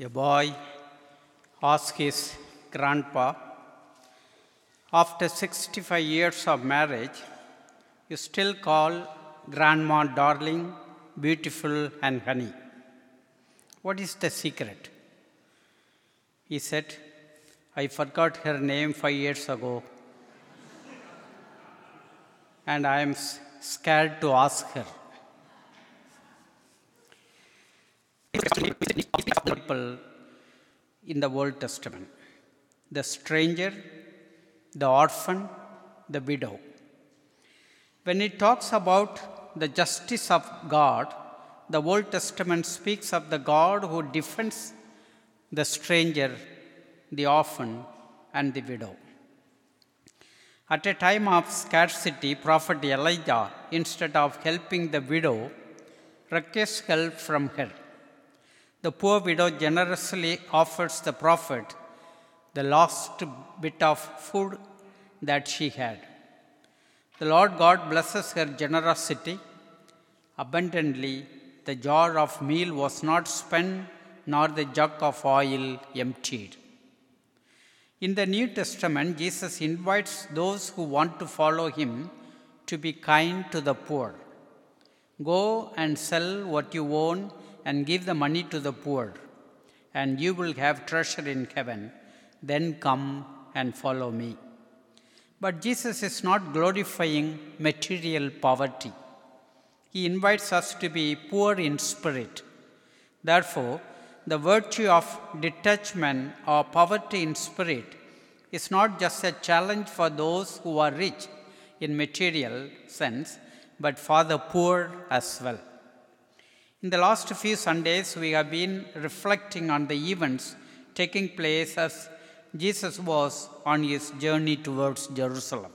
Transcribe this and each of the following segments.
A boy asked his grandpa, "After 65 years of marriage, you still call grandma darling, beautiful, and honey. What is the secret?" He said, "I forgot her name 5 years ago, and I am scared to ask her." People in the Old Testament: the stranger, the orphan, the widow. When it talks about the justice of God, the Old Testament speaks of the God who defends the stranger, the orphan, and the widow. At a time of scarcity, Prophet Elijah, instead of helping the widow, requests help from her. The poor widow generously offers the prophet the last bit of food that she had. The Lord God blesses her generosity abundantly. The jar of meal was not spent, nor the jug of oil emptied. In the New Testament, Jesus invites those who want to follow him to be kind to the poor. "Go and sell what you own and give the money to the poor, and you will have treasure in heaven. Then come and follow me." But Jesus is not glorifying material poverty. He invites us to be poor in spirit. Therefore, the virtue of detachment or poverty in spirit is not just a challenge for those who are rich in material sense, but for the poor as well. In the last few Sundays, we have been reflecting on the events taking place as Jesus was on his journey towards Jerusalem.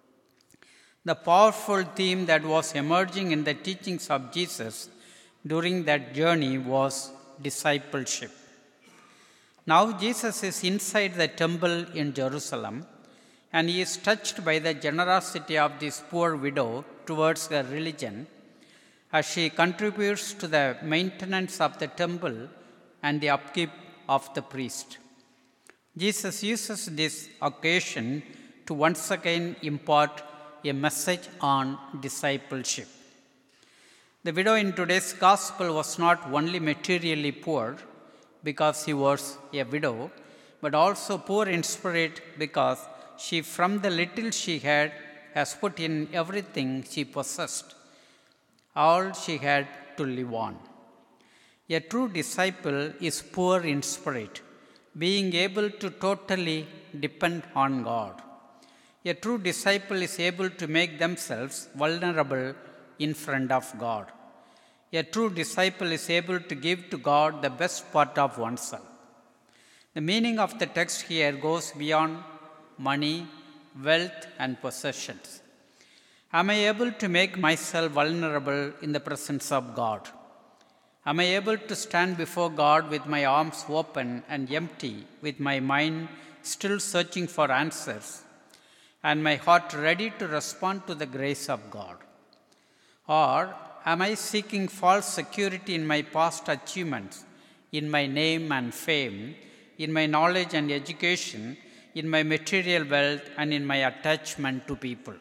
The powerful theme that was emerging in the teachings of Jesus during that journey was discipleship. Now Jesus is inside the temple in Jerusalem, and he is touched by the generosity of this poor widow towards her religion, as she contributes to the maintenance of the temple and the upkeep of the priest. Jesus uses this occasion to once again impart a message on discipleship. The widow in today's gospel was not only materially poor because she was a widow, but also poor in spirit because she, from the little she had, has put in everything she possessed, all she had to live on. A true disciple is poor in spirit, being able to totally depend on God. A true disciple is able to make themselves vulnerable in front of God. A true disciple is able to give to God the best part of oneself. The meaning of the text here goes beyond money, wealth, and possessions. Am I able to make myself vulnerable in the presence of God? Am I able to stand before God with my arms open and empty, with my mind still searching for answers, and my heart ready to respond to the grace of God? Or am I seeking false security in my past achievements, in my name and fame, in my knowledge and education, in my material wealth, and in my attachment to people?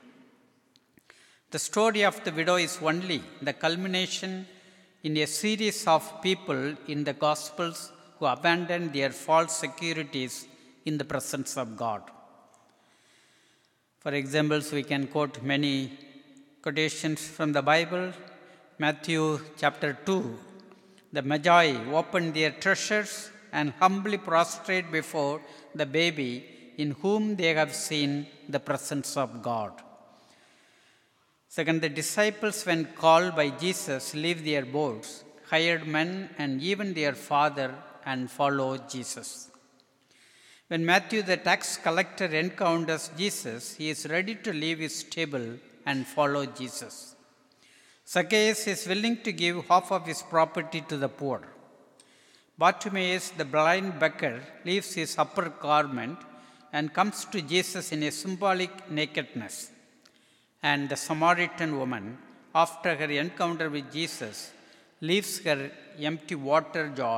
The story of the widow is only the culmination in a series of people in the Gospels who abandoned their false securities in the presence of God. For examples, we can quote many quotations from the Bible. Matthew chapter 2, the Magi opened their treasures and humbly prostrate before the baby in whom they have seen the presence of God. Second, the disciples, when called by Jesus, leave their boats, hired men, and even their father and follow Jesus. When Matthew, the tax collector, encounters Jesus, he is ready to leave his table and follow Jesus. Zacchaeus is willing to give half of his property to the poor. Bartimaeus, the blind beggar, leaves his upper garment and comes to Jesus in a symbolic nakedness. And the Samaritan woman, after her encounter with Jesus, leaves her empty water jar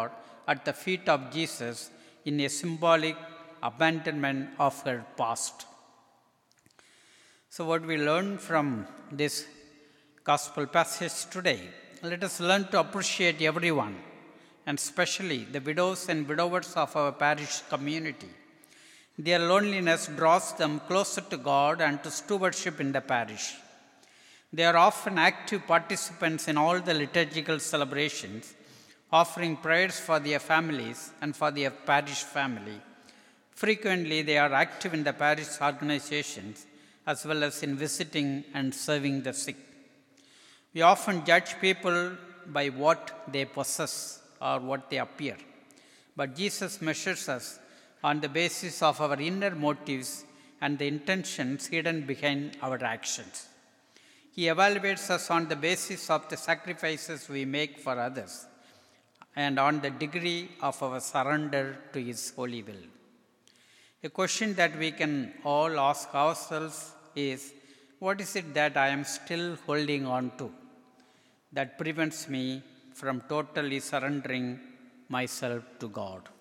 at the feet of Jesus in a symbolic abandonment of her past. So, what we learn from this gospel passage today, let us learn to appreciate everyone, and especially the widows and widowers of our parish community. Their loneliness draws them closer to God and to stewardship in the parish. They are often active participants in all the liturgical celebrations, offering prayers for their families and for their parish family. Frequently, they are active in the parish organizations as well as in visiting and serving the sick. We often judge people by what they possess or what they appear, but Jesus measures us on the basis of our inner motives and the intentions hidden behind our actions. He evaluates us on the basis of the sacrifices we make for others and on the degree of our surrender to His holy will. A question that we can all ask ourselves is, what is it that I am still holding on to that prevents me from totally surrendering myself to God?